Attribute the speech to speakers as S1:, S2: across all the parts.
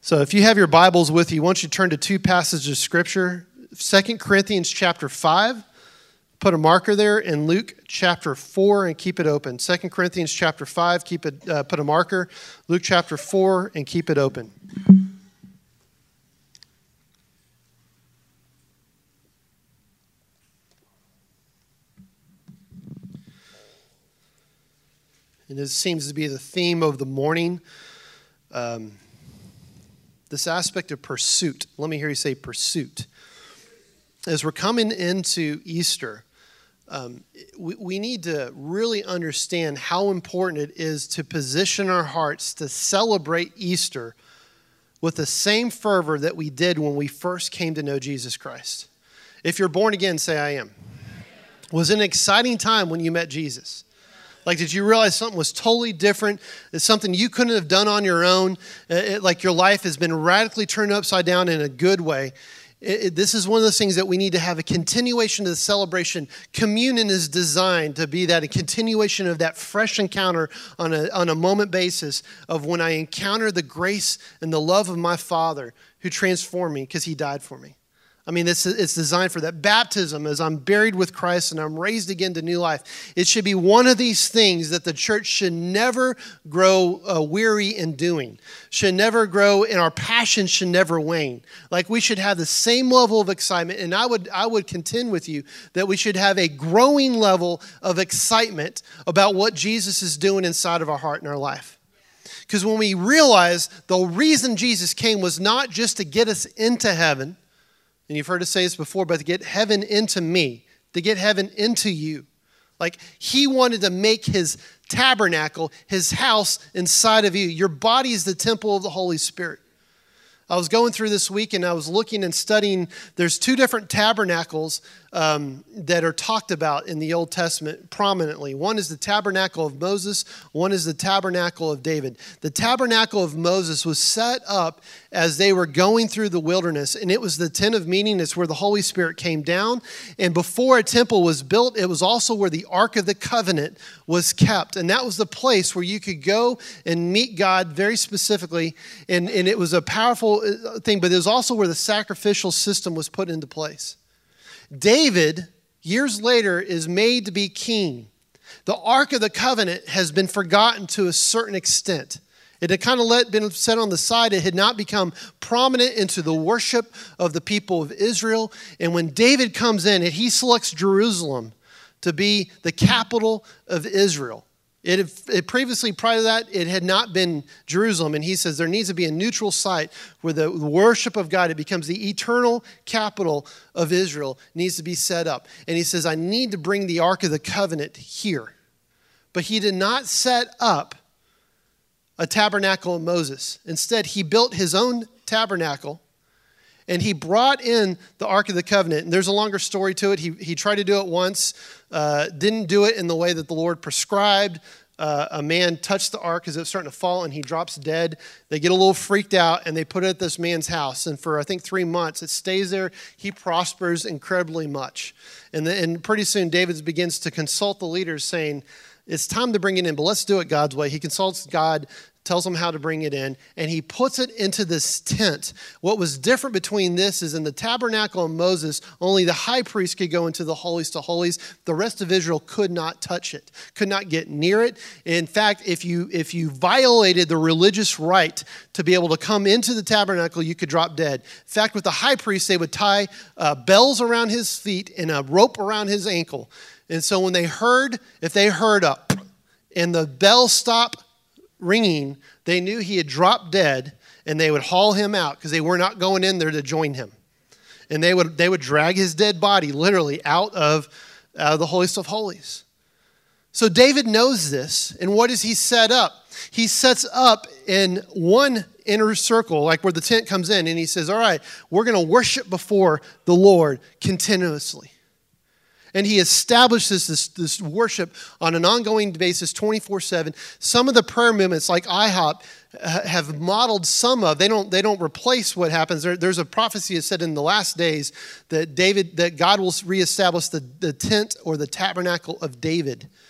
S1: So if you have your Bibles with you, why don't you turn to two passages of Scripture. 2 Corinthians chapter 5, put a marker there, and Luke chapter 4, and keep it open. 2 Corinthians chapter 5, put a marker. Luke chapter 4, and keep it open. And this seems to be the theme of the morning. This aspect of pursuit. Let me hear you say pursuit. As we're coming into Easter, we need to really understand how important it is to position our hearts to celebrate Easter with the same fervor that we did when we first came to know Jesus Christ. If you're born again, say, I am. Was it an exciting time when you met Jesus? Like, did you realize something was totally different? It's something you couldn't have done on your own. Like your life has been radically turned upside down in a good way. This is one of those things that we need to have a continuation of the celebration. Communion is designed to be that a continuation of that fresh encounter on a moment basis of when I encounter the grace and the love of my Father who transformed me because he died for me. I mean, it's designed for that. Baptism, as I'm buried with Christ and I'm raised again to new life, it should be one of these things that the church should never grow weary in doing, should never grow, and our passion should never wane. Like, we should have the same level of excitement, and I would contend with you that we should have a growing level of excitement about what Jesus is doing inside of our heart and our life. Because when we realize the reason Jesus came was not just to get us into heaven, and you've heard us say this before, but to get heaven into me, to get heaven into you. Like, he wanted to make his tabernacle, his house inside of you. Your body is the temple of the Holy Spirit. I was going through this week and I was looking and studying. There's two different tabernacles that are talked about in the Old Testament prominently. One is the tabernacle of Moses. One is the tabernacle of David. The tabernacle of Moses was set up as they were going through the wilderness, and it was the tent of meeting. It's where the Holy Spirit came down. And before a temple was built, it was also where the Ark of the Covenant was kept. And that was the place where you could go and meet God very specifically. And it was a powerful thing, but it was also where the sacrificial system was put into place. David, years later, is made to be king. The Ark of the Covenant has been forgotten to a certain extent. It had kind of been set on the side. It had not become prominent into the worship of the people of Israel. And when David comes in, he selects Jerusalem to be the capital of Israel. It previously, prior to that, it had not been Jerusalem. And he says there needs to be a neutral site where the worship of God, it becomes the eternal capital of Israel, needs to be set up. And he says, I need to bring the Ark of the Covenant here. But he did not set up a tabernacle of Moses. Instead, he built his own tabernacle, and he brought in the Ark of the Covenant. And there's a longer story to it. He tried to do it once, didn't do it in the way that the Lord prescribed. A man touched the ark as it was starting to fall, and he drops dead. They get a little freaked out, and they put it at this man's house. And for, I think, 3 months, it stays there. He prospers incredibly much. And pretty soon, David begins to consult the leaders, saying, it's time to bring it in, but let's do it God's way. He consults God, tells him how to bring it in, and he puts it into this tent. What was different between this is in the tabernacle of Moses, only the high priest could go into the holies to holies. The rest of Israel could not touch it, could not get near it. In fact, if you violated the religious right to be able to come into the tabernacle, you could drop dead. In fact, with the high priest, they would tie bells around his feet and a rope around his ankle. And so when if they heard up and the bell stopped ringing, they knew he had dropped dead, and they would haul him out because they were not going in there to join him. And they would drag his dead body literally out of the holiest of holies. So David knows this, and what does he set up? He sets up in one inner circle, like where the tent comes in, and he says, all right, we're going to worship before the Lord continuously. And he establishes this worship on an ongoing basis, 24/7. Some of the prayer movements, like IHOP, have modeled some of. They don't replace what happens. There's a prophecy that said in the last days that God will reestablish the tent or the tabernacle of David,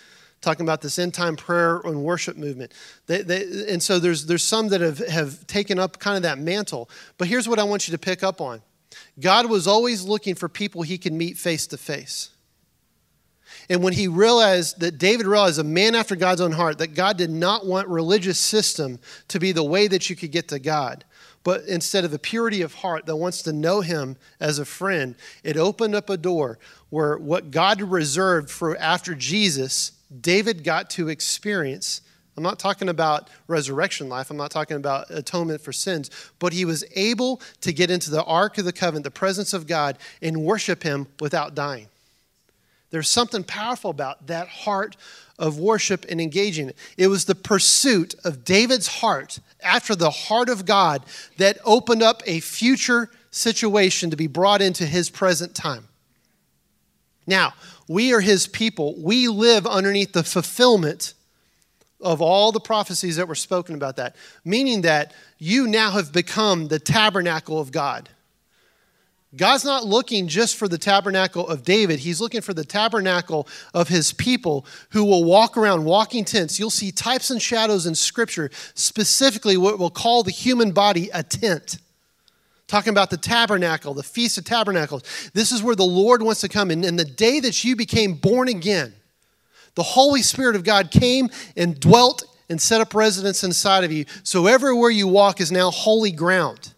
S1: talking about this end-time prayer and worship movement. And so there's some that have taken up kind of that mantle. But here's what I want you to pick up on. God was always looking for people he could meet face to face. And when David realized, a man after God's own heart, that God did not want religious system to be the way that you could get to God, but instead of a purity of heart that wants to know him as a friend, it opened up a door where what God reserved for after Jesus, David got to experience. I'm not talking about resurrection life. I'm not talking about atonement for sins. But he was able to get into the Ark of the Covenant, the presence of God, and worship him without dying. There's something powerful about that heart of worship and engaging it. It was the pursuit of David's heart after the heart of God that opened up a future situation to be brought into his present time. Now, we are his people. We live underneath the fulfillment of all the prophecies that were spoken about that, meaning that you now have become the tabernacle of God. God's not looking just for the tabernacle of David. He's looking for the tabernacle of his people who will walk around walking tents. You'll see types and shadows in Scripture, specifically what we'll call the human body a tent. Talking about the tabernacle, the Feast of Tabernacles. This is where the Lord wants to come in. And the day that you became born again, the Holy Spirit of God came and dwelt and set up residence inside of you. So everywhere you walk is now holy ground.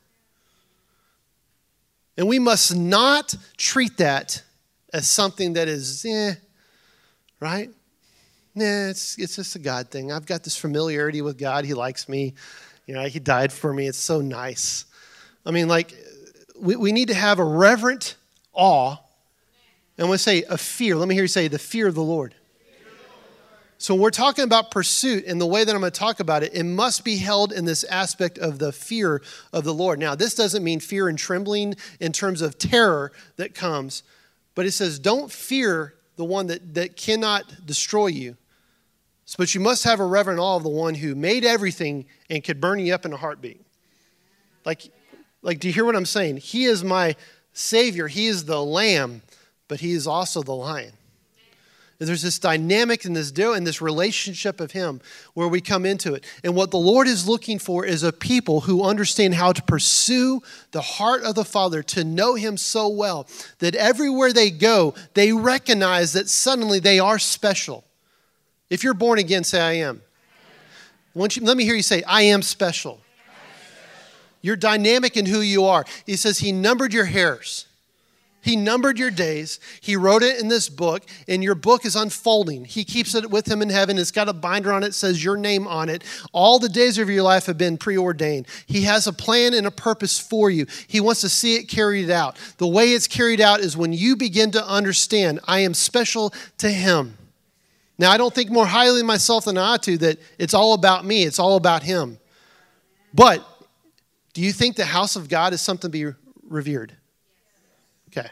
S1: And we must not treat that as something that is, right? It's just a God thing. I've got this familiarity with God. He likes me. He died for me. It's so nice. I mean, we need to have a reverent awe. And we'll say a fear. Let me hear you say the fear of the Lord. So when we're talking about pursuit and the way that I'm going to talk about it, it must be held in this aspect of the fear of the Lord. Now, this doesn't mean fear and trembling in terms of terror that comes, but it says don't fear the one that cannot destroy you, but you must have a reverent awe of the one who made everything and could burn you up in a heartbeat. Like, do you hear what I'm saying? He is my Savior. He is the Lamb, but he is also the Lion. There's this dynamic in this relationship of him where we come into it. And what the Lord is looking for is a people who understand how to pursue the heart of the Father, to know him so well that everywhere they go, they recognize that suddenly they are special. If you're born again, say, I am. Let me hear you say, I am special. You're dynamic in who you are. He says he numbered your hairs. He numbered your days. He wrote it in this book, and your book is unfolding. He keeps it with him in heaven. It's got a binder on it that says your name on it. All the days of your life have been preordained. He has a plan and a purpose for you. He wants to see it carried out. The way it's carried out is when you begin to understand, I am special to him. Now, I don't think more highly of myself than I ought to, that it's all about me. It's all about him. But do you think the house of God is something to be revered? Okay.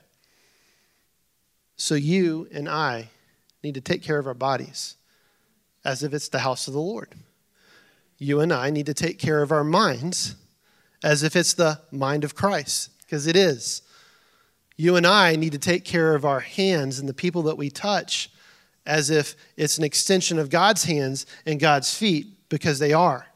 S1: So you and I need to take care of our bodies as if it's the house of the Lord. You and I need to take care of our minds as if it's the mind of Christ, because it is. You and I need to take care of our hands and the people that we touch as if it's an extension of God's hands and God's feet, because they are.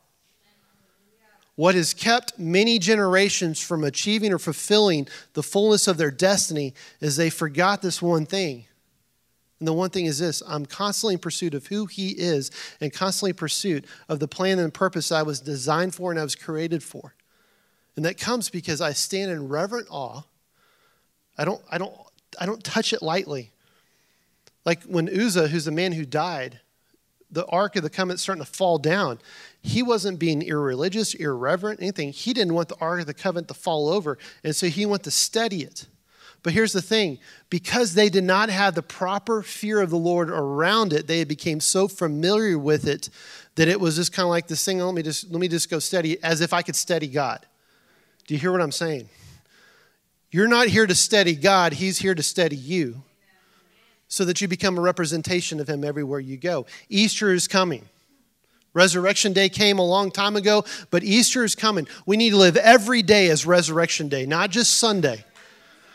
S1: What has kept many generations from achieving or fulfilling the fullness of their destiny is they forgot this one thing. And the one thing is this: I'm constantly in pursuit of who he is and constantly in pursuit of the plan and purpose I was designed for and I was created for. And that comes because I stand in reverent awe. I don't touch it lightly. Like when Uzzah, who's the man who died, the Ark of the Covenant starting to fall down. He wasn't being irreligious, irreverent, anything. He didn't want the Ark of the Covenant to fall over, and so he wanted to steady it. But here's the thing. Because they did not have the proper fear of the Lord around it, they became so familiar with it that it was just kind of like this thing, let me just go steady it, as if I could steady God. Do you hear what I'm saying? You're not here to steady God. He's here to steady you, so that you become a representation of him everywhere you go. Easter is coming. Resurrection Day came a long time ago, but Easter is coming. We need to live every day as Resurrection Day, not just Sunday.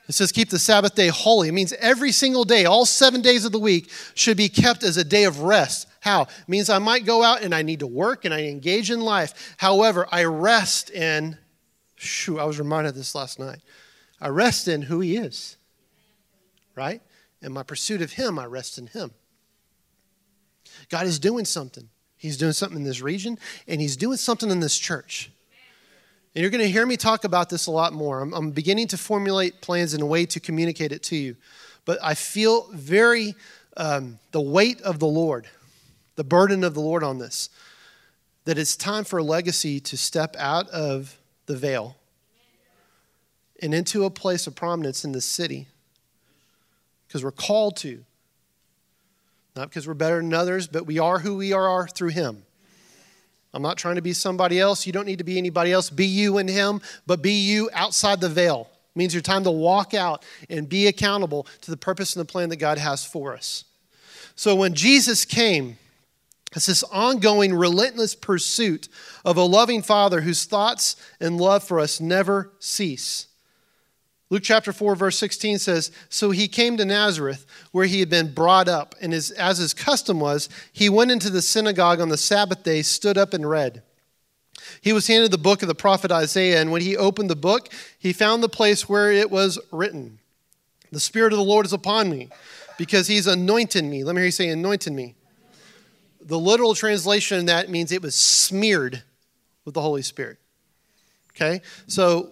S1: It says keep the Sabbath day holy. It means every single day, all 7 days of the week should be kept as a day of rest. How? It means I might go out and I need to work and I engage in life. However, I rest in, I was reminded of this last night. I rest in who he is, right? In my pursuit of him, I rest in him. God is doing something. He's doing something in this region and he's doing something in this church. And you're going to hear me talk about this a lot more. I'm beginning to formulate plans in a way to communicate it to you. But I feel very the weight of the Lord, the burden of the Lord on this, that it's time for a legacy to step out of the veil and into a place of prominence in this city. Because we're called to. Not because we're better than others, but we are who we are through him. I'm not trying to be somebody else. You don't need to be anybody else. Be you in him, but be you outside the veil. It means your time to walk out and be accountable to the purpose and the plan that God has for us. So when Jesus came, it's this ongoing, relentless pursuit of a loving Father whose thoughts and love for us never cease. Luke chapter 4, verse 16 says, so he came to Nazareth, where he had been brought up, and as his custom was, he went into the synagogue on the Sabbath day, stood up and read. He was handed the book of the prophet Isaiah, and when he opened the book, he found the place where it was written, the Spirit of the Lord is upon me, because he's anointed me. Let me hear you say, anointed me. The literal translation of that means it was smeared with the Holy Spirit. Okay? So,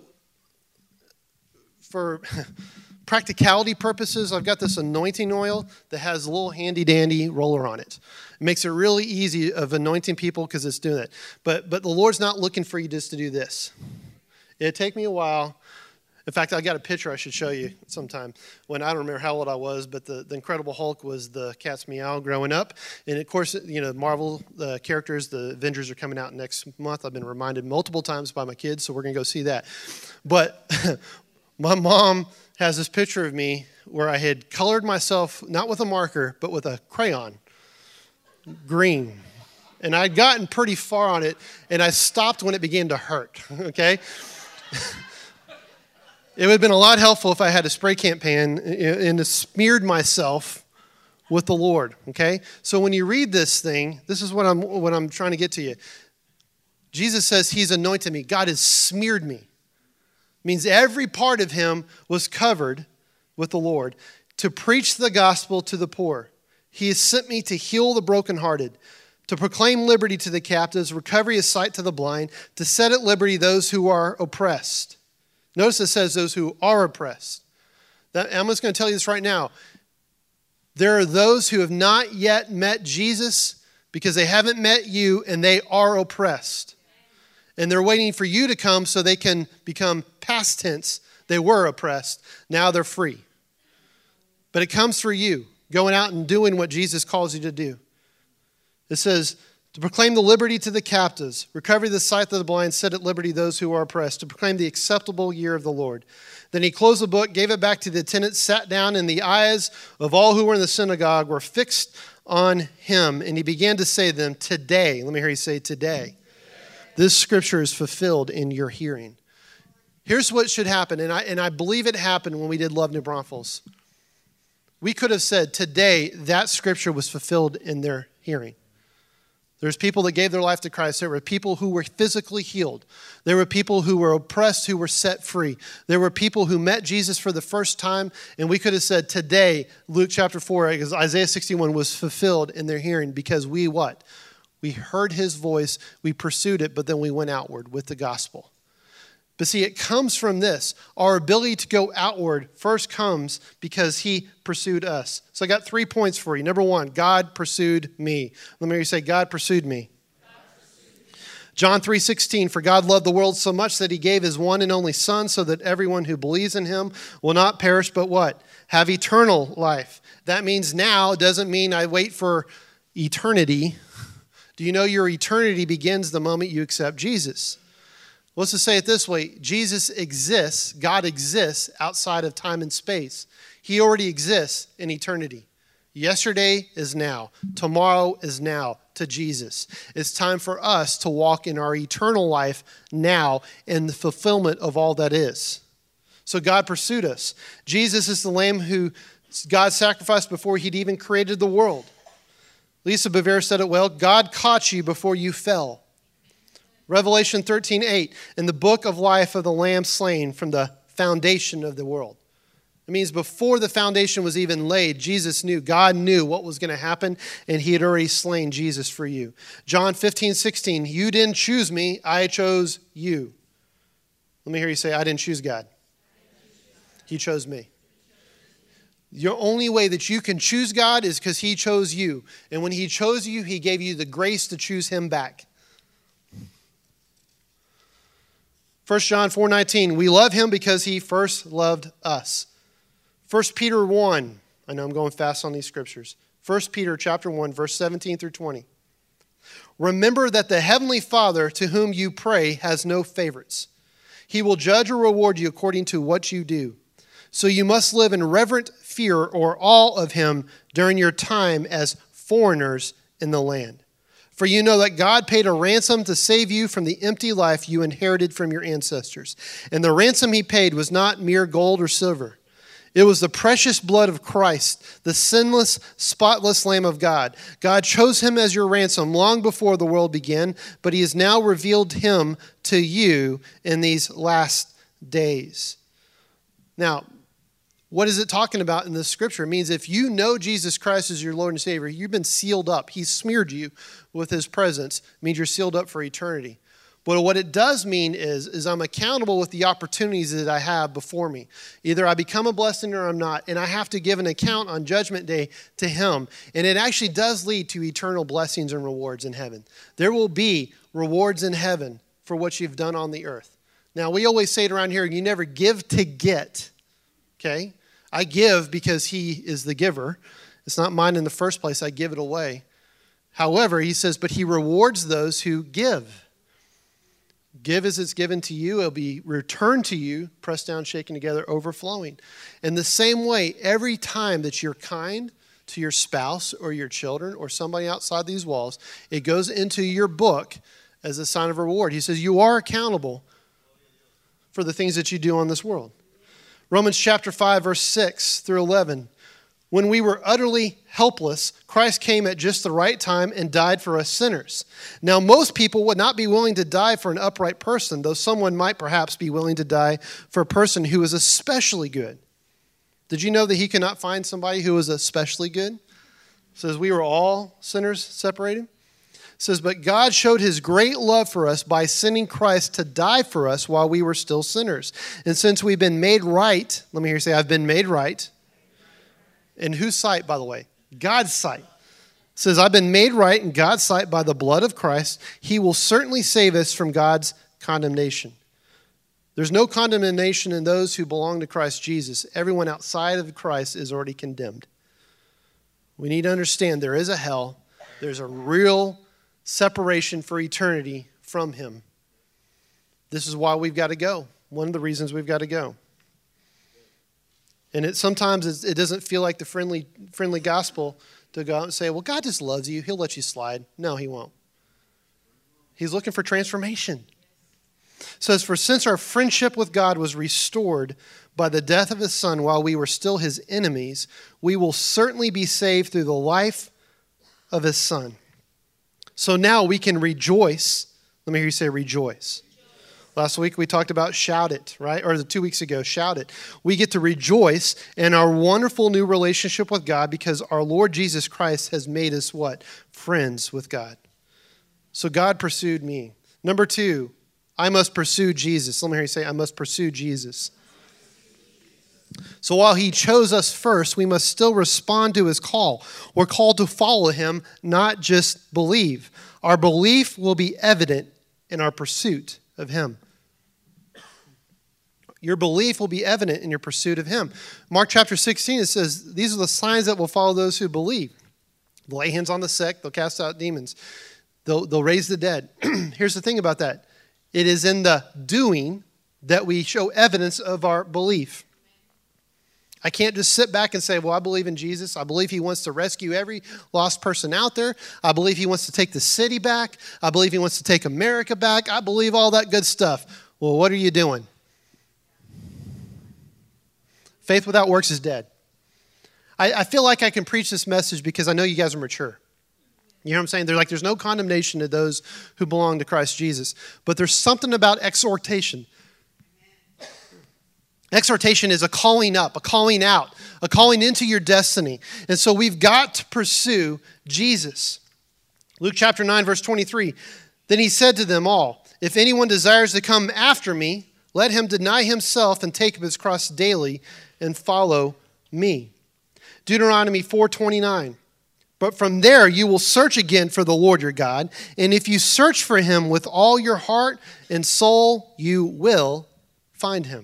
S1: for practicality purposes, I've got this anointing oil that has a little handy-dandy roller on it. It makes it really easy of anointing people because it's doing it. But the Lord's not looking for you just to do this. It'd take me a while. In fact, I got a picture I should show you sometime when I don't remember how old I was, but the Incredible Hulk was the cat's meow growing up. And of course, you know, Marvel characters, the Avengers are coming out next month. I've been reminded multiple times by my kids, so we're going to go see that. But my mom has this picture of me where I had colored myself, not with a marker, but with a crayon, green. And I'd gotten pretty far on it, and I stopped when it began to hurt, okay? It would have been a lot helpful if I had a spray can pan and smeared myself with the Lord, okay? So when you read this thing, this is what I'm trying to get to you. Jesus says he's anointed me. God has smeared me. Means every part of him was covered with the Lord to preach the gospel to the poor. He has sent me to heal the brokenhearted, to proclaim liberty to the captives, recovery of sight to the blind, to set at liberty those who are oppressed. Notice it says those who are oppressed. I'm just going to tell you this right now. There are those who have not yet met Jesus because they haven't met you and they are oppressed. And they're waiting for you to come so they can become past tense. They were oppressed. Now they're free. But it comes through you, going out and doing what Jesus calls you to do. It says, to proclaim the liberty to the captives, recovery of the sight of the blind, set at liberty those who are oppressed, to proclaim the acceptable year of the Lord. Then he closed the book, gave it back to the attendants, sat down, and the eyes of all who were in the synagogue were fixed on him. And he began to say to them, today, let me hear you say today. This scripture is fulfilled in your hearing. Here's what should happen, and I believe it happened when we did Love New Braunfels. We could have said, today, that scripture was fulfilled in their hearing. There's people that gave their life to Christ. There were people who were physically healed. There were people who were oppressed who were set free. There were people who met Jesus for the first time, and we could have said, today, Luke chapter 4, because Isaiah 61 was fulfilled in their hearing because we what? We heard his voice, we pursued it, but then we went outward with the gospel. But see, it comes from this. Our ability to go outward first comes because he pursued us. So I got 3 points for you. Number 1, God pursued me. Let me hear you say, God pursued me. John 3:16, for God loved the world so much that he gave his one and only Son so that everyone who believes in him will not perish, but what? Have eternal life. That means now. It doesn't mean I wait for eternity. Do you know your eternity begins the moment you accept Jesus? Let's just say it this way. Jesus exists, God exists outside of time and space. He already exists in eternity. Yesterday is now. Tomorrow is now to Jesus. It's time for us to walk in our eternal life now in the fulfillment of all that is. So God pursued us. Jesus is the Lamb who God sacrificed before he'd even created the world. Lisa Bevere said it well, God caught you before you fell. Revelation 13:8, in the book of life of the Lamb slain from the foundation of the world. It means before the foundation was even laid, Jesus knew, God knew what was going to happen, and he had already slain Jesus for you. John 15:16, you didn't choose me, I chose you. Let me hear you say, I didn't choose God. He chose me. Your only way that you can choose God is because he chose you. And when he chose you, he gave you the grace to choose him back. 1 John 4:19, we love him because he first loved us. 1 Peter 1, I know I'm going fast on these scriptures. 1 Peter chapter 1, verse 17 through 20. Remember that the heavenly Father to whom you pray has no favorites. He will judge or reward you according to what you do. So you must live in reverent fear or awe of him during your time as foreigners in the land. For you know that God paid a ransom to save you from the empty life you inherited from your ancestors. And the ransom he paid was not mere gold or silver. It was the precious blood of Christ, the sinless, spotless Lamb of God. God chose him as your ransom long before the world began, but he has now revealed him to you in these last days. Now, what is it talking about in this scripture? It means if you know Jesus Christ as your Lord and Savior, you've been sealed up. He's smeared you with his presence. It means you're sealed up for eternity. But what it does mean is I'm accountable with the opportunities that I have before me. Either I become a blessing or I'm not, and I have to give an account on Judgment Day to him. And it actually does lead to eternal blessings and rewards in heaven. There will be rewards in heaven for what you've done on the earth. Now, we always say it around here, you never give to get, okay? I give because he is the giver. It's not mine in the first place. I give it away. However, he says, but he rewards those who give. Give as it's given to you. It'll be returned to you, pressed down, shaken together, overflowing. In the same way, every time that you're kind to your spouse or your children or somebody outside these walls, it goes into your book as a sign of reward. He says you are accountable for the things that you do on this world. Romans chapter 5, verse 6 through 11. When we were utterly helpless, Christ came at just the right time and died for us sinners. Now, most people would not be willing to die for an upright person, though someone might perhaps be willing to die for a person who is especially good. Did you know that he could not find somebody who was especially good? It says we were all sinners separated. It says, but God showed his great love for us by sending Christ to die for us while we were still sinners. And since we've been made right, let me hear you say, I've been made right. In whose sight, by the way? God's sight. It says, I've been made right in God's sight by the blood of Christ. He will certainly save us from God's condemnation. There's no condemnation in those who belong to Christ Jesus. Everyone outside of Christ is already condemned. We need to understand there is a hell. There's a real separation for eternity from him. This is why we've got to go. One of the reasons we've got to go. And sometimes it doesn't feel like the friendly gospel to go out and say, well, God just loves you. He'll let you slide. No, he won't. He's looking for transformation. It says, for since our friendship with God was restored by the death of his son while we were still his enemies, we will certainly be saved through the life of his son. So now we can rejoice. Let me hear you say rejoice. Last week we talked about shout it, right? Or 2 weeks ago, shout it. We get to rejoice in our wonderful new relationship with God because our Lord Jesus Christ has made us what? Friends with God. So God pursued me. Number 2, I must pursue Jesus. Let me hear you say, I must pursue Jesus. So while he chose us first, we must still respond to his call. We're called to follow him, not just believe. Our belief will be evident in our pursuit of him. Your belief will be evident in your pursuit of him. Mark chapter 16, it says, these are the signs that will follow those who believe. They'll lay hands on the sick. They'll cast out demons. They'll raise the dead. Here's the thing about that. It is in the doing that we show evidence of our belief. I can't just sit back and say, well, I believe in Jesus. I believe he wants to rescue every lost person out there. I believe he wants to take the city back. I believe he wants to take America back. I believe all that good stuff. Well, what are you doing? Faith without works is dead. I feel like I can preach this message because I know you guys are mature. You know what I'm saying? There's no condemnation to those who belong to Christ Jesus. But there's something about exhortation. Exhortation is a calling up, a calling out, a calling into your destiny. And so we've got to pursue Jesus. Luke chapter 9, verse 23. Then he said to them all, if anyone desires to come after me, let him deny himself and take up his cross daily and follow me. Deuteronomy 4:29. But from there you will search again for the Lord your God, and if you search for him with all your heart and soul, you will find him.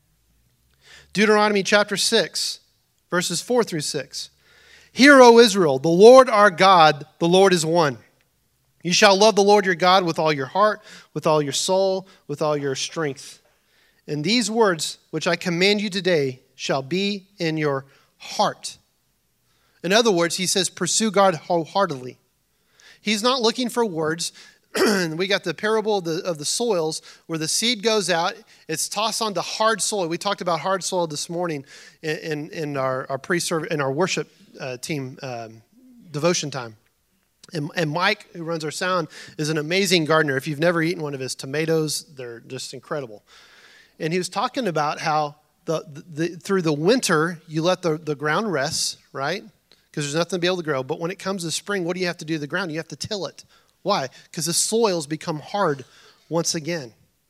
S1: Deuteronomy chapter 6, verses 4 through 6. Hear, O Israel, the Lord our God, the Lord is one. You shall love the Lord your God with all your heart, with all your soul, with all your strength. And these words which I command you today shall be in your heart. In other words, he says, pursue God wholeheartedly. He's not looking for words. We got the parable of the soils where the seed goes out. It's tossed onto hard soil. We talked about hard soil this morning in our pre-service, in our worship team devotion time. And Mike, who runs our sound, is an amazing gardener. If you've never eaten one of his tomatoes, they're just incredible. And he was talking about how through the winter, you let the ground rest, right? Because there's nothing to be able to grow. But when it comes to spring, what do you have to do to the ground? You have to till it. Why? Because the soils become hard once again.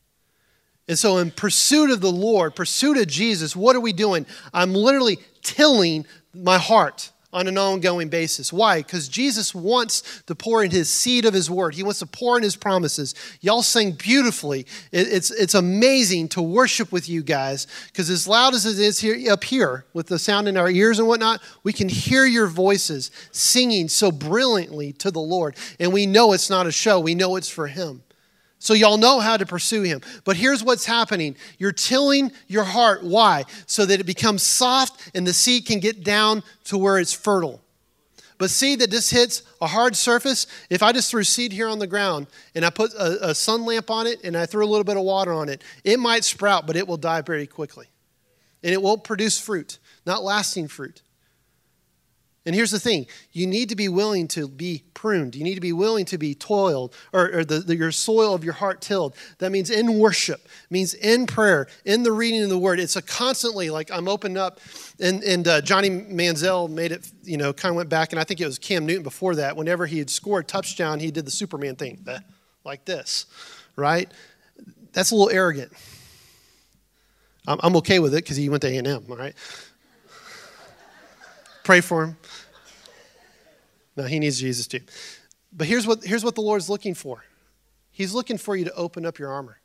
S1: And so in pursuit of the Lord, pursuit of Jesus, what are we doing? I'm literally tilling my heart on an ongoing basis. Why? Because Jesus wants to pour in his seed of his word. He wants to pour in his promises. Y'all sing beautifully. It's amazing to worship with you guys because as loud as it is here up here with the sound in our ears and whatnot, we can hear your voices singing so brilliantly to the Lord. And we know it's not a show. We know it's for him. So y'all know how to pursue him. But here's what's happening. You're tilling your heart. Why? So that it becomes soft and the seed can get down to where it's fertile. But seed that just hits a hard surface, if I just threw seed here on the ground and I put a sun lamp on it and I threw a little bit of water on it, it might sprout, but it will die very quickly. And it won't produce fruit, not lasting fruit. And here's the thing. You need to be willing to be pruned. You need to be willing to be toiled or your soil of your heart tilled. That means in worship, means in prayer, in the reading of the word. It's a constantly, like I'm opened up, and Johnny Manziel made it, kind of went back, and I think it was Cam Newton before that. Whenever he had scored a touchdown, he did the Superman thing, like this, right? That's a little arrogant. I'm okay with it because he went to A&M, all right? Pray for him. No, he needs Jesus too. But here's what the Lord's looking for. He's looking for you to open up your armor.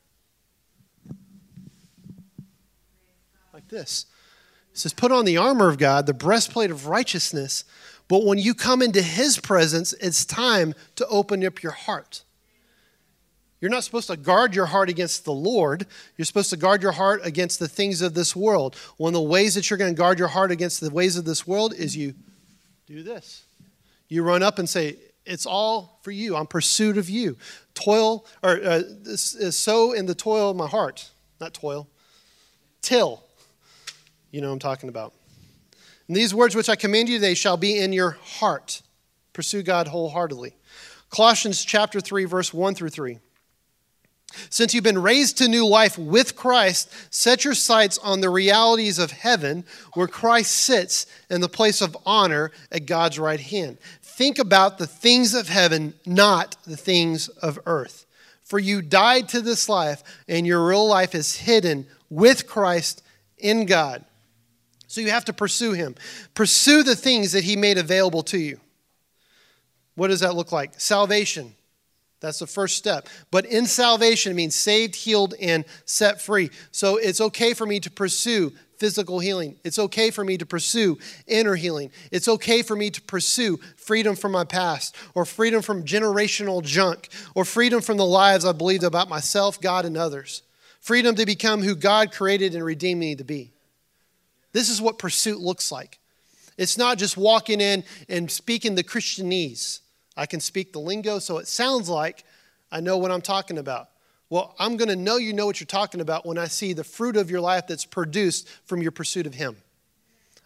S1: Like this. It says, put on the armor of God, the breastplate of righteousness. But when you come into his presence, it's time to open up your heart. You're not supposed to guard your heart against the Lord. You're supposed to guard your heart against the things of this world. One of the ways that you're going to guard your heart against the ways of this world is you do this. You run up and say, it's all for you. I'm pursuit of you. Toil, or sow in the toil of my heart. Not toil. Till. You know what I'm talking about. And these words which I command you today shall be in your heart. Pursue God wholeheartedly. Colossians chapter 3, verse 1 through 3. Since you've been raised to new life with Christ, set your sights on the realities of heaven where Christ sits in the place of honor at God's right hand. Think about the things of heaven, not the things of earth. For you died to this life, and your real life is hidden with Christ in God. So you have to pursue him. Pursue the things that he made available to you. What does that look like? Salvation. That's the first step. But in salvation, it means saved, healed, and set free. So it's okay for me to pursue physical healing. It's okay for me to pursue inner healing. It's okay for me to pursue freedom from my past, or freedom from generational junk, or freedom from the lies I believed about myself, God, and others. Freedom to become who God created and redeemed me to be. This is what pursuit looks like. It's not just walking in and speaking the Christianese. I can speak the lingo, so it sounds like I know what I'm talking about. Well, I'm going to know you know what you're talking about when I see the fruit of your life that's produced from your pursuit of him.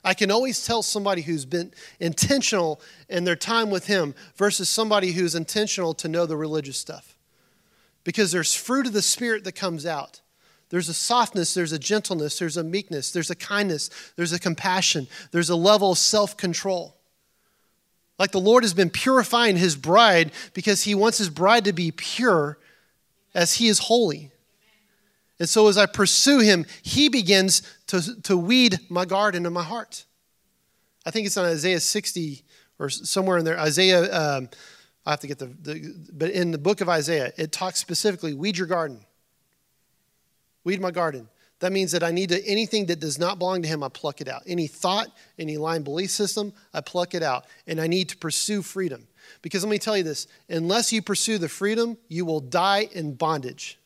S1: I can always tell somebody who's been intentional in their time with him versus somebody who's intentional to know the religious stuff. Because there's fruit of the Spirit that comes out. There's a softness, there's a gentleness, there's a meekness, there's a kindness, there's a compassion, there's a level of self-control. Like the Lord has been purifying his bride because he wants his bride to be pure as he is holy. And so as I pursue him, he begins to weed my garden and my heart. I think it's on Isaiah 60 or somewhere in there. Isaiah, I have to get but in the book of Isaiah, it talks specifically, weed your garden. Weed my garden. That means that I need to, anything that does not belong to him, I pluck it out. Any thought, any lying belief system, I pluck it out. And I need to pursue freedom. Because let me tell you this, unless you pursue the freedom, you will die in bondage.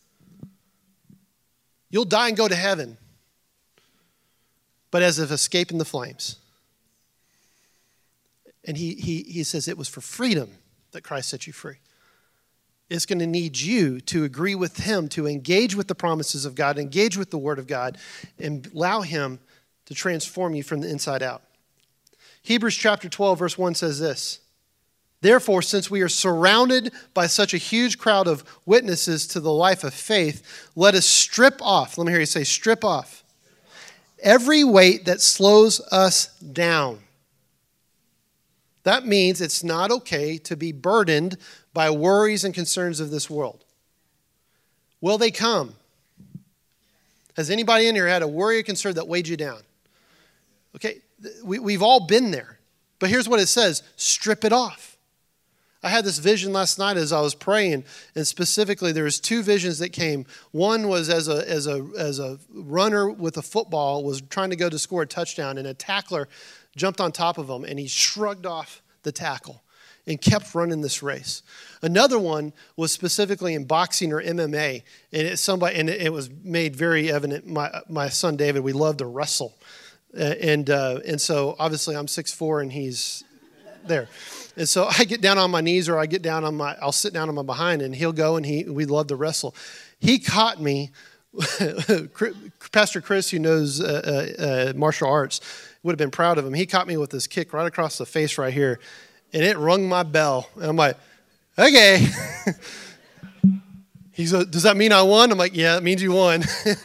S1: You'll die and go to heaven, but as if escaping the flames. And he says it was for freedom that Christ set you free. It's going to need you to agree with him, to engage with the promises of God, engage with the word of God, and allow him to transform you from the inside out. Hebrews chapter 12, verse 1 says this, therefore, since we are surrounded by such a huge crowd of witnesses to the life of faith, let us strip off. Let me hear you say, strip off. Every weight that slows us down. That means it's not okay to be burdened by worries and concerns of this world. Will they come? Has anybody in here had a worry or concern that weighed you down? Okay, we've all been there. But here's what it says, strip it off. I had this vision last night as I was praying, and specifically there was two visions that came. One was as a runner with a football was trying to go to score a touchdown, and a tackler jumped on top of him, and he shrugged off the tackle and kept running this race. Another one was specifically in boxing or MMA, and it was made very evident. My son David, we love to wrestle, and so obviously I'm 6'4" and he's there. And so I get down on my knees or I'll sit down on my behind and he'll go and we love to wrestle. He caught me, Pastor Chris, who knows martial arts, would have been proud of him. He caught me with this kick right across the face right here and it rung my bell. And I'm like, okay. He's like, does that mean I won? I'm like, yeah, it means you won.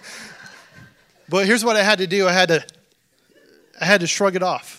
S1: But here's what I had to do. I had to shrug it off.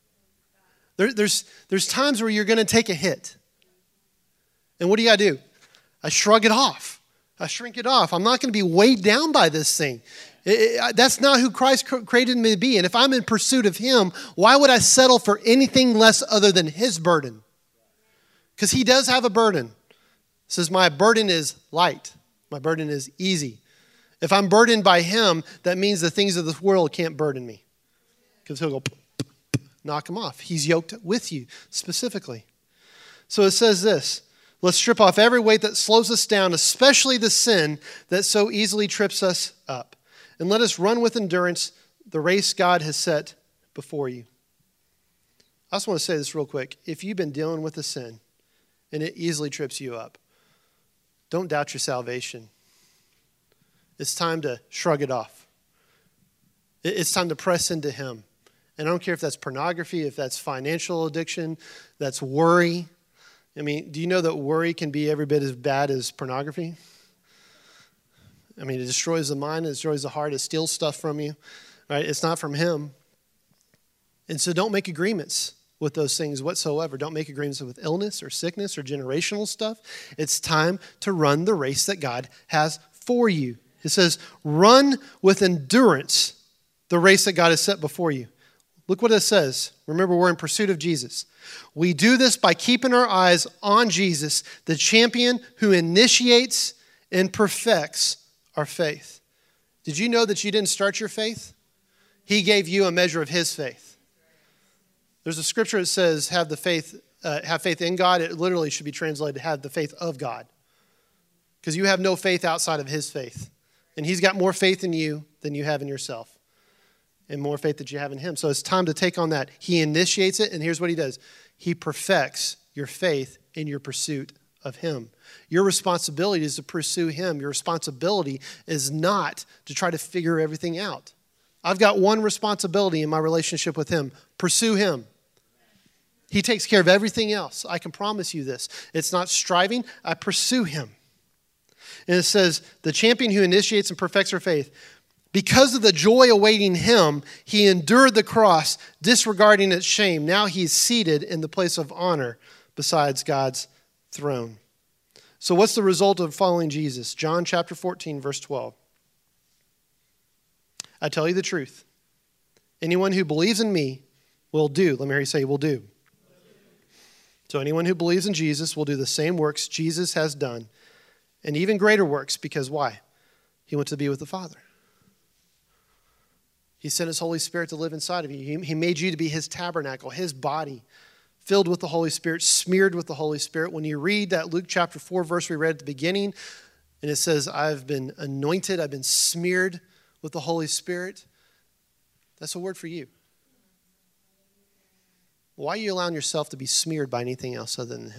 S1: There's times where you're going to take a hit. And what do you got to do? I shrug it off. I shrink it off. I'm not going to be weighed down by this thing. That's not who Christ created me to be. And if I'm in pursuit of him, why would I settle for anything less other than his burden? Because he does have a burden. It says, my burden is light. My burden is easy. If I'm burdened by him, that means the things of this world can't burden me. Because he'll go, knock him off. He's yoked with you specifically. So it says this, let's strip off every weight that slows us down, especially the sin that so easily trips us up. And let us run with endurance the race God has set before you. I just want to say this real quick. If you've been dealing with a sin and it easily trips you up, don't doubt your salvation. It's time to shrug it off. It's time to press into him. And I don't care if that's pornography, if that's financial addiction, that's worry. I mean, do you know that worry can be every bit as bad as pornography? I mean, it destroys the mind, it destroys the heart, it steals stuff from you, right? It's not from him. And so don't make agreements with those things whatsoever. Don't make agreements with illness or sickness or generational stuff. It's time to run the race that God has for you. It says, run with endurance the race that God has set before you. Look what it says. Remember, we're in pursuit of Jesus. We do this by keeping our eyes on Jesus, the champion who initiates and perfects our faith. Did you know that you didn't start your faith? He gave you a measure of his faith. There's a scripture that says, have faith in God. It literally should be translated, have the faith of God. Because you have no faith outside of his faith. And he's got more faith in you than you have in yourself. And more faith that you have in him. So it's time to take on that. He initiates it, and here's what he does. He perfects your faith in your pursuit of him. Your responsibility is to pursue him. Your responsibility is not to try to figure everything out. I've got one responsibility in my relationship with him. Pursue him. He takes care of everything else. I can promise you this. It's not striving. I pursue him. And it says, the champion who initiates and perfects our faith, because of the joy awaiting him, he endured the cross, disregarding its shame. Now he is seated in the place of honor besides God's throne. So what's the result of following Jesus? John chapter 14, verse 12. I tell you the truth. Anyone who believes in me will do. Let me hear you say, will do. So anyone who believes in Jesus will do the same works Jesus has done, and even greater works, because why? He went to be with the Father. He sent his Holy Spirit to live inside of you. He made you to be his tabernacle, his body, filled with the Holy Spirit, smeared with the Holy Spirit. When you read that Luke chapter 4 verse we read at the beginning, and it says, I've been anointed, I've been smeared with the Holy Spirit, that's a word for you. Why are you allowing yourself to be smeared by anything else other than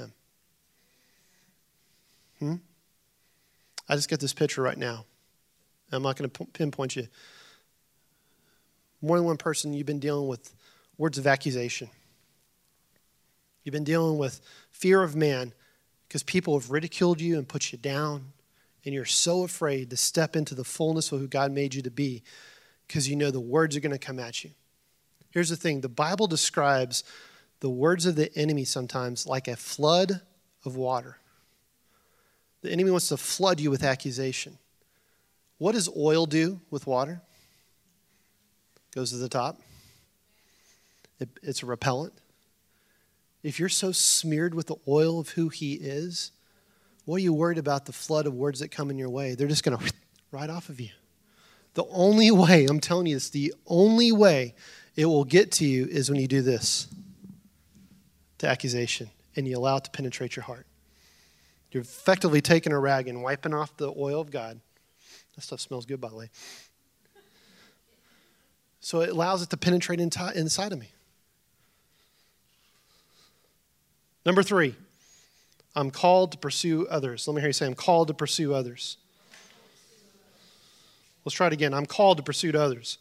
S1: him? I just get this picture right now. I'm not going to pinpoint you. More than one person, you've been dealing with words of accusation. You've been dealing with fear of man because people have ridiculed you and put you down, and you're so afraid to step into the fullness of who God made you to be because you know the words are going to come at you. Here's the thing. The Bible describes the words of the enemy sometimes like a flood of water. The enemy wants to flood you with accusation. What does oil do with water? Goes to the top. It's a repellent. If you're so smeared with the oil of who he is, what are you worried about the flood of words that come in your way? They're just going to right off of you. The only way, I'm telling you this, the only way it will get to you is when you do this, to accusation, and you allow it to penetrate your heart. You're effectively taking a rag and wiping off the oil of God. That stuff smells good, by the way. So it allows it to penetrate inside of me. Number 3, I'm called to pursue others. Let me hear you say, I'm called to pursue others. Let's try it again. I'm called to pursue others.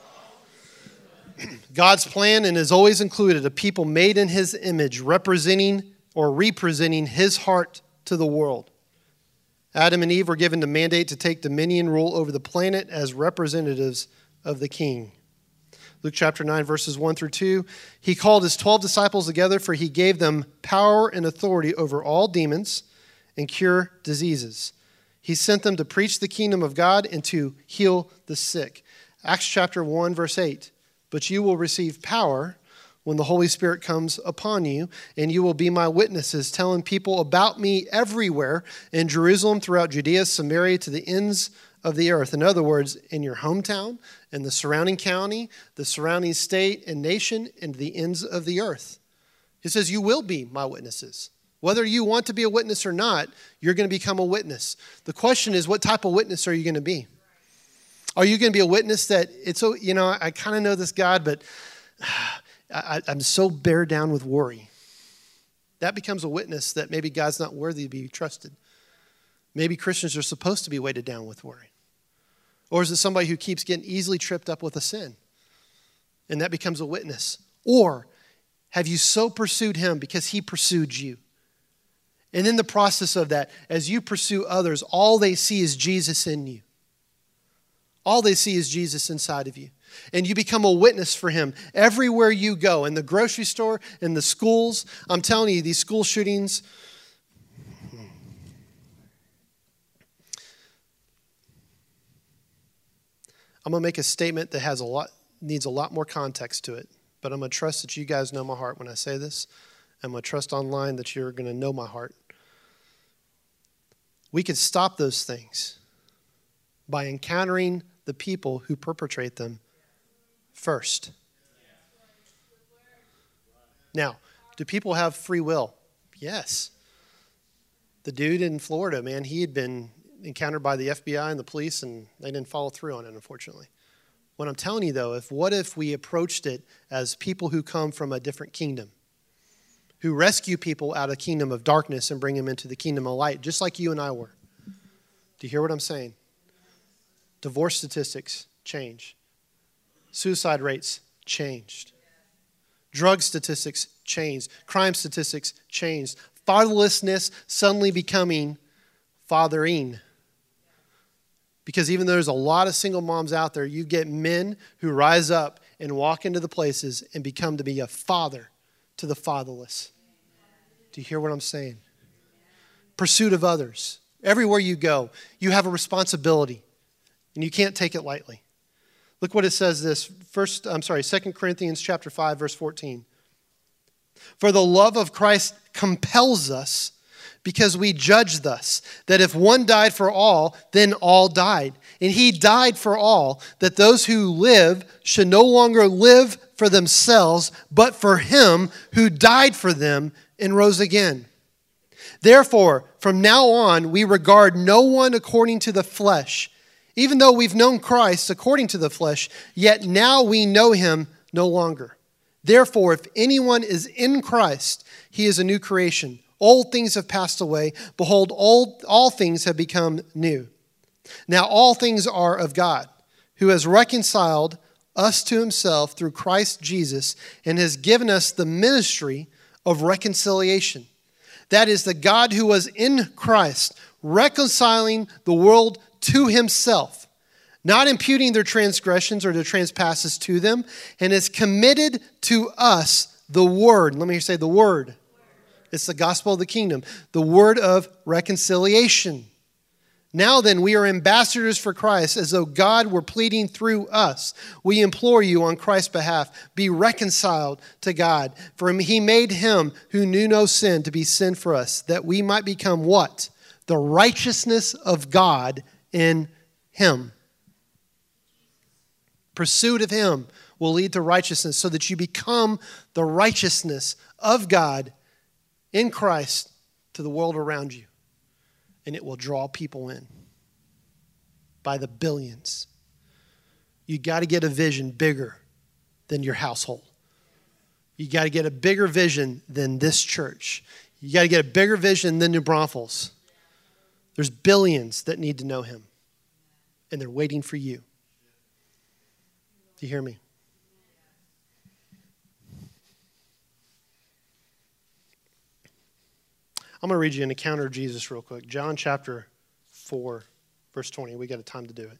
S1: God's plan and has always included a people made in his image, representing or representing his heart to the world. Adam and Eve were given the mandate to take dominion rule over the planet as representatives of the King. Luke chapter 9, verses 1 through 2. He called his 12 disciples together, for he gave them power and authority over all demons and cure diseases. He sent them to preach the kingdom of God and to heal the sick. Acts chapter 1, verse 8. But you will receive power when the Holy Spirit comes upon you, and you will be my witnesses, telling people about me everywhere in Jerusalem, throughout Judea, Samaria, to the ends of the earth. In other words, in your hometown, in the surrounding county, the surrounding state and nation, and the ends of the earth. He says, you will be my witnesses. Whether you want to be a witness or not, you're going to become a witness. The question is, what type of witness are you going to be? Are you going to be a witness that I kind of know this God, but I'm so bear down with worry. That becomes a witness that maybe God's not worthy to be trusted. Maybe Christians are supposed to be weighted down with worry. Or is it somebody who keeps getting easily tripped up with a sin? And that becomes a witness. Or have you so pursued him because he pursued you? And in the process of that, as you pursue others, all they see is Jesus in you. All they see is Jesus inside of you. And you become a witness for him everywhere you go, in the grocery store, in the schools. I'm telling you, these school shootings, I'm going to make a statement that needs a lot more context to it, but I'm going to trust that you guys know my heart when I say this. I'm going to trust online that you're going to know my heart. We could stop those things by encountering the people who perpetrate them first. Now, do people have free will? Yes. The dude in Florida, man, he had been encountered by the FBI and the police, and they didn't follow through on it, unfortunately. What I'm telling you, though, what if we approached it as people who come from a different kingdom, who rescue people out of the kingdom of darkness and bring them into the kingdom of light, just like you and I were? Do you hear what I'm saying? Divorce statistics change. Suicide rates changed. Drug statistics changed. Crime statistics changed. Fatherlessness suddenly becoming fathering. Because even though there's a lot of single moms out there, you get men who rise up and walk into the places and become to be a father to the fatherless. Do you hear what I'm saying? Pursuit of others. Everywhere you go, you have a responsibility, and you can't take it lightly. Look what it says this. 2 Corinthians chapter 5, verse 14. For the love of Christ compels us, because we judge thus, that if one died for all, then all died. And he died for all, that those who live should no longer live for themselves, but for him who died for them and rose again. Therefore, from now on, we regard no one according to the flesh. Even though we've known Christ according to the flesh, yet now we know him no longer. Therefore, if anyone is in Christ, he is a new creation. Old things have passed away. Behold, all things have become new. Now all things are of God, who has reconciled us to himself through Christ Jesus and has given us the ministry of reconciliation. That is, the God who was in Christ, reconciling the world to himself, not imputing their transgressions or their trespasses to them, and has committed to us the word. Let me say the word. It's the gospel of the kingdom, the word of reconciliation. Now then, we are ambassadors for Christ, as though God were pleading through us. We implore you on Christ's behalf, be reconciled to God. For he made him who knew no sin to be sin for us, that we might become what? The righteousness of God in him. Pursuit of him will lead to righteousness, so that you become the righteousness of God in Christ to the world around you. And it will draw people in by the billions. You got to get a vision bigger than your household. You got to get a bigger vision than this church. You got to get a bigger vision than New Braunfels. There's billions that need to know him. And they're waiting for you. Do you hear me? I'm going to read you an encounter of Jesus real quick. John chapter 4, verse 20. We got time to do it.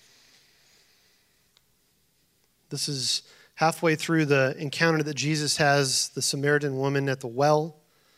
S1: This is halfway through the encounter that Jesus has the Samaritan woman at the well.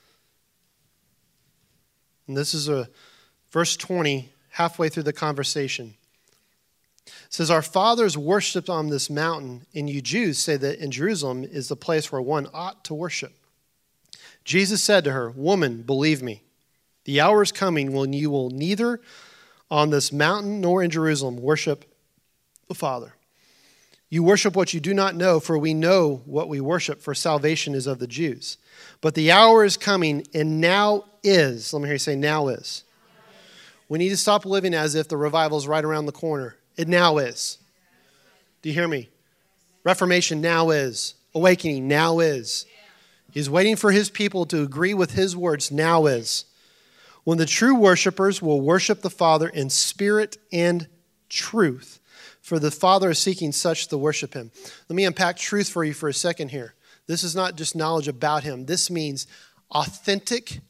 S1: And this is verse 20, halfway through the conversation. It says, our fathers worshipped on this mountain, and you Jews say that in Jerusalem is the place where one ought to worship. Jesus said to her, woman, believe me, the hour is coming when you will neither on this mountain nor in Jerusalem worship the Father. You worship what you do not know, for we know what we worship, for salvation is of the Jews. But the hour is coming, and now is. Let me hear you say, now is. We need to stop living as if the revival is right around the corner. It now is. Do you hear me? Reformation now is. Awakening now is. He's waiting for his people to agree with his words, now is. When the true worshipers will worship the Father in spirit and truth, for the Father is seeking such to worship him. Let me unpack truth for you for a second here. This is not just knowledge about him. This means authentic,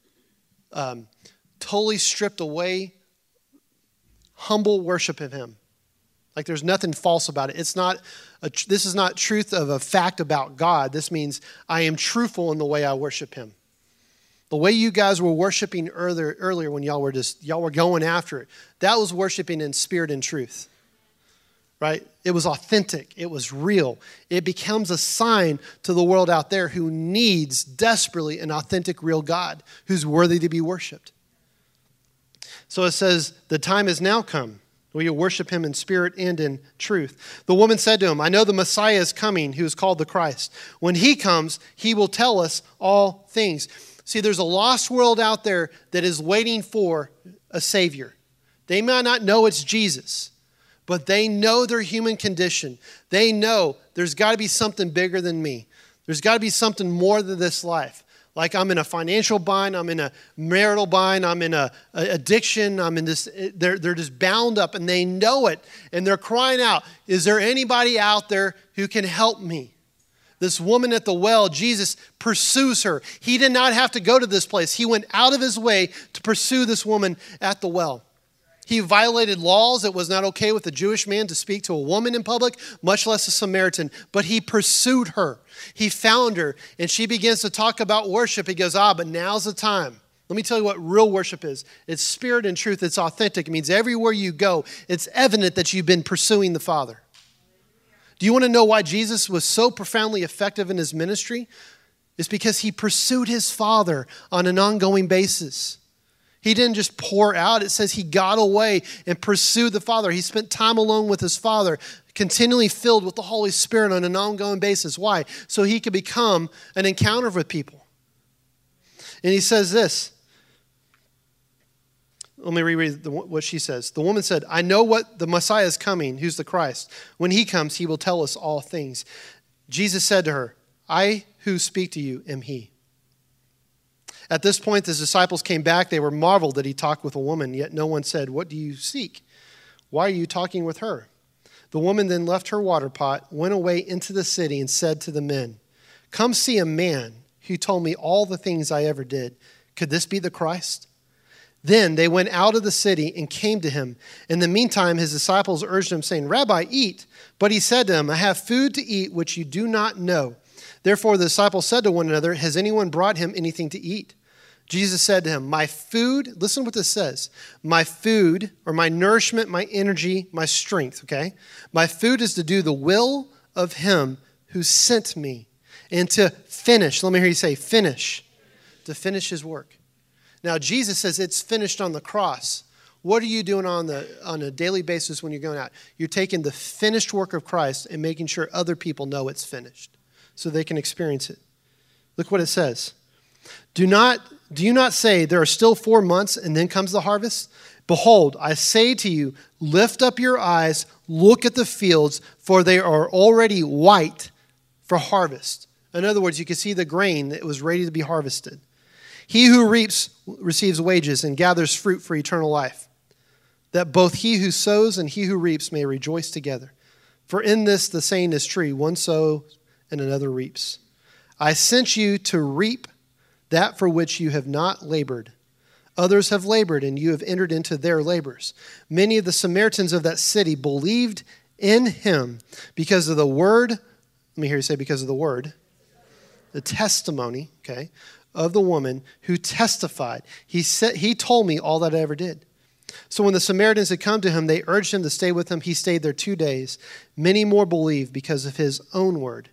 S1: totally stripped away, humble worship of him. Like there's nothing false about it. This is not truth of a fact about God. This means I am truthful in the way I worship him. The way you guys were worshiping earlier when y'all were going after it, that was worshiping in spirit and truth. Right? It was authentic. It was real. It becomes a sign to the world out there who needs desperately an authentic, real God who's worthy to be worshiped. So it says, the time has now come. Will you worship him in spirit and in truth? The woman said to him, I know the Messiah is coming, who is called the Christ. When he comes, he will tell us all things. See, there's a lost world out there that is waiting for a Savior. They might not know it's Jesus, but they know their human condition. They know there's got to be something bigger than me. There's got to be something more than this life. Like I'm in a financial bind, I'm in a marital bind, I'm in a addiction, I'm in this, they're just bound up and they know it. And they're crying out, is there anybody out there who can help me? This woman at the well, Jesus pursues her. He did not have to go to this place. He went out of his way to pursue this woman at the well. He violated laws. It was not okay with a Jewish man to speak to a woman in public, much less a Samaritan. But he pursued her. He found her, and she begins to talk about worship. He goes, but now's the time. Let me tell you what real worship is. It's spirit and truth. It's authentic. It means everywhere you go, it's evident that you've been pursuing the Father. Do you want to know why Jesus was so profoundly effective in his ministry? It's because he pursued his Father on an ongoing basis. He didn't just pour out. It says he got away and pursued the Father. He spent time alone with his Father, continually filled with the Holy Spirit on an ongoing basis. Why? So he could become an encounter with people. And he says this. Let me reread what she says. The woman said, I know what the Messiah is coming, who's the Christ. When he comes, he will tell us all things. Jesus said to her, I who speak to you am he. At this point, the disciples came back. They were marveled that he talked with a woman, yet no one said, what do you seek? Why are you talking with her? The woman then left her water pot, went away into the city, and said to the men, come see a man who told me all the things I ever did. Could this be the Christ? Then they went out of the city and came to him. In the meantime, his disciples urged him, saying, Rabbi, eat. But he said to them, I have food to eat which you do not know. Therefore the disciples said to one another, has anyone brought him anything to eat? Jesus said to him, my food, listen to what this says, my food, or my nourishment, my energy, my strength, okay? My food is to do the will of him who sent me and to finish. Let me hear you say finish. To finish his work. Now, Jesus says it's finished on the cross. What are you doing on a daily basis when you're going out? You're taking the finished work of Christ and making sure other people know it's finished so they can experience it. Look what it says. Do you not say there are still 4 months and then comes the harvest? Behold, I say to you, lift up your eyes, look at the fields, for they are already white for harvest. In other words, you can see the grain that was ready to be harvested. He who reaps receives wages and gathers fruit for eternal life, that both he who sows and he who reaps may rejoice together. For in this the saying is true, one sows and another reaps. I sent you to reap that for which you have not labored. Others have labored, and you have entered into their labors. Many of the Samaritans of that city believed in him because of the word. Let me hear you say because of the word. The testimony, okay, of the woman who testified. He told me all that I ever did. So when the Samaritans had come to him, they urged him to stay with them. He stayed there 2 days. Many more believed because of his own word.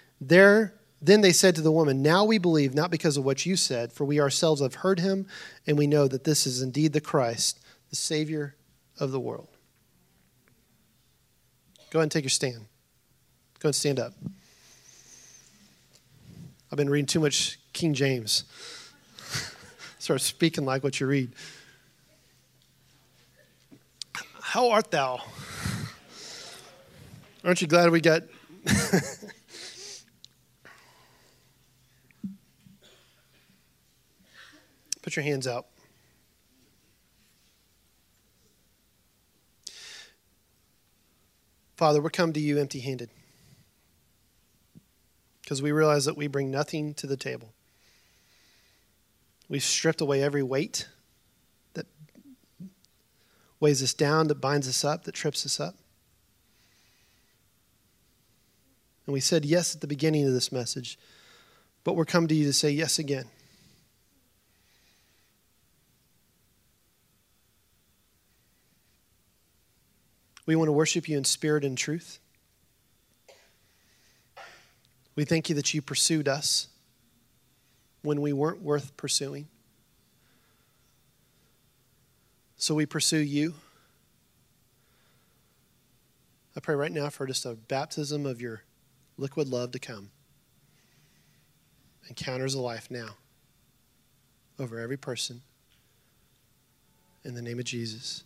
S1: Then they said to the woman, now we believe not because of what you said, for we ourselves have heard him, and we know that this is indeed the Christ, the Savior of the world. Go ahead and take your stand. Go ahead and stand up. I've been reading too much King James. Start speaking like what you read. How art thou? Aren't you glad we got... Put your hands out. Father, we're come to you empty-handed because we realize that we bring nothing to the table. We've stripped away every weight that weighs us down, that binds us up, that trips us up. And we said yes at the beginning of this message, but we're come to you to say yes again. We want to worship you in spirit and truth. We thank you that you pursued us when we weren't worth pursuing. So we pursue you. I pray right now for just a baptism of your liquid love to come. Encounters of life now over every person. In the name of Jesus.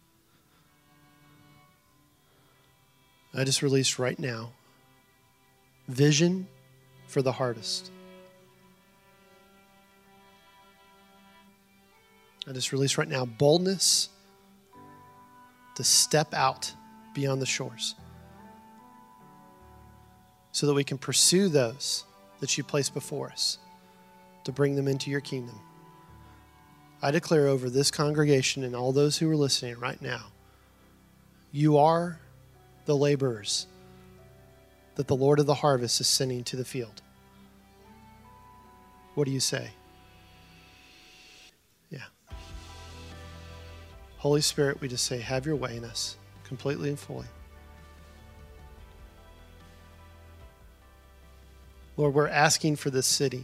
S1: I just release right now vision for the harvest. I just release right now boldness to step out beyond the shores so that we can pursue those that you place before us to bring them into your kingdom. I declare over this congregation and all those who are listening right now, you are the laborers that the Lord of the harvest is sending to the field. What do you say? Yeah. Holy Spirit, we just say, have your way in us completely and fully. Lord, we're asking for this city,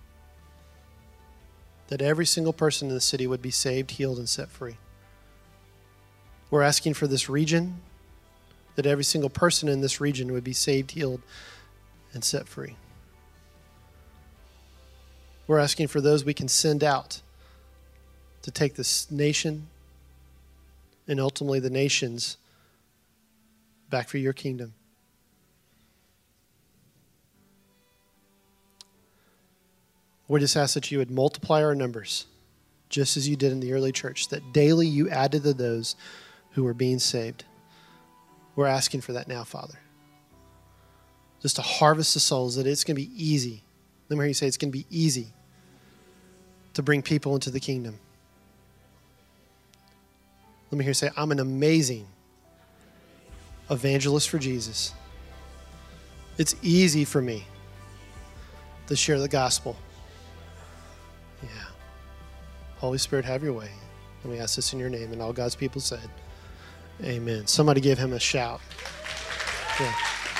S1: that every single person in the city would be saved, healed, and set free. We're asking for this region, that every single person in this region would be saved, healed, and set free. We're asking for those we can send out to take this nation and ultimately the nations back for your kingdom. We just ask that you would multiply our numbers, just as you did in the early church, that daily you added to those who were being saved. We're asking for that now, Father. Just to harvest the souls, that it's going to be easy. Let me hear you say it's going to be easy to bring people into the kingdom. Let me hear you say, I'm an amazing evangelist for Jesus. It's easy for me to share the gospel. Yeah. Holy Spirit, have your way. And we ask this in your name. And all God's people said, amen. Somebody give him a shout. Yeah.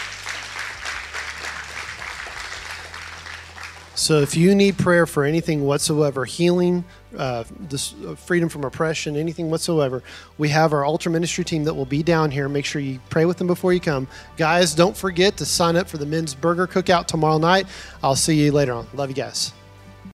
S1: So if you need prayer for anything whatsoever, healing, freedom from oppression, anything whatsoever, we have our altar ministry team that will be down here. Make sure you pray with them before you come. Guys, don't forget to sign up for the men's burger cookout tomorrow night. I'll see you later on. Love you guys.